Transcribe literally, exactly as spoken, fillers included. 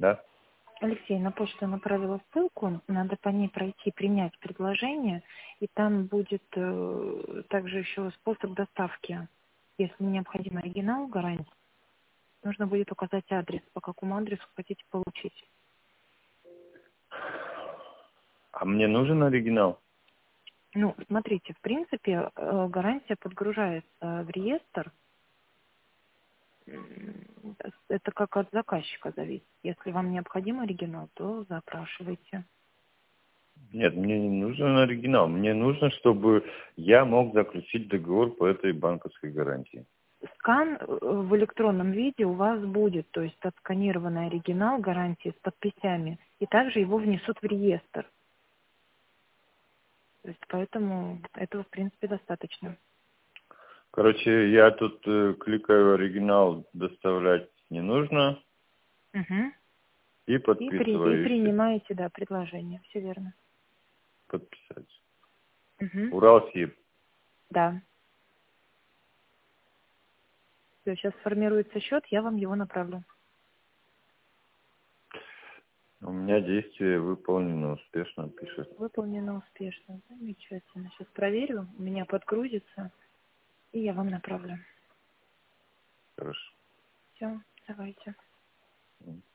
Да? Алексей, на почту направила ссылку, надо по ней пройти, принять предложение, и там будет э, также еще способ доставки. Если необходим оригинал гарантии, нужно будет указать адрес, по какому адресу хотите получить. А мне нужен оригинал? Ну, смотрите, в принципе, э, гарантия подгружается в реестр. М, Это как от заказчика зависит. Если вам необходим оригинал, то запрашивайте. Нет, мне не нужен оригинал. Мне нужно, чтобы я мог заключить договор по этой банковской гарантии. Скан э, в электронном виде у вас будет, то есть отсканированный оригинал гарантии с подписями, и также его внесут в реестр. То есть поэтому этого, в принципе, достаточно. Короче, я тут э, кликаю оригинал, доставлять не нужно, Угу. и И, при, и подписываю, и все. принимаете, да, предложение. Все верно. Подписать. Угу. Уралсиб. Да. Все, сейчас формируется счет, я вам его направлю. У меня действие выполнено успешно, пишет. Выполнено успешно. Замечательно. Сейчас проверю, у меня подгрузится, и я вам направлю. Хорошо. Все, давайте. Мгм.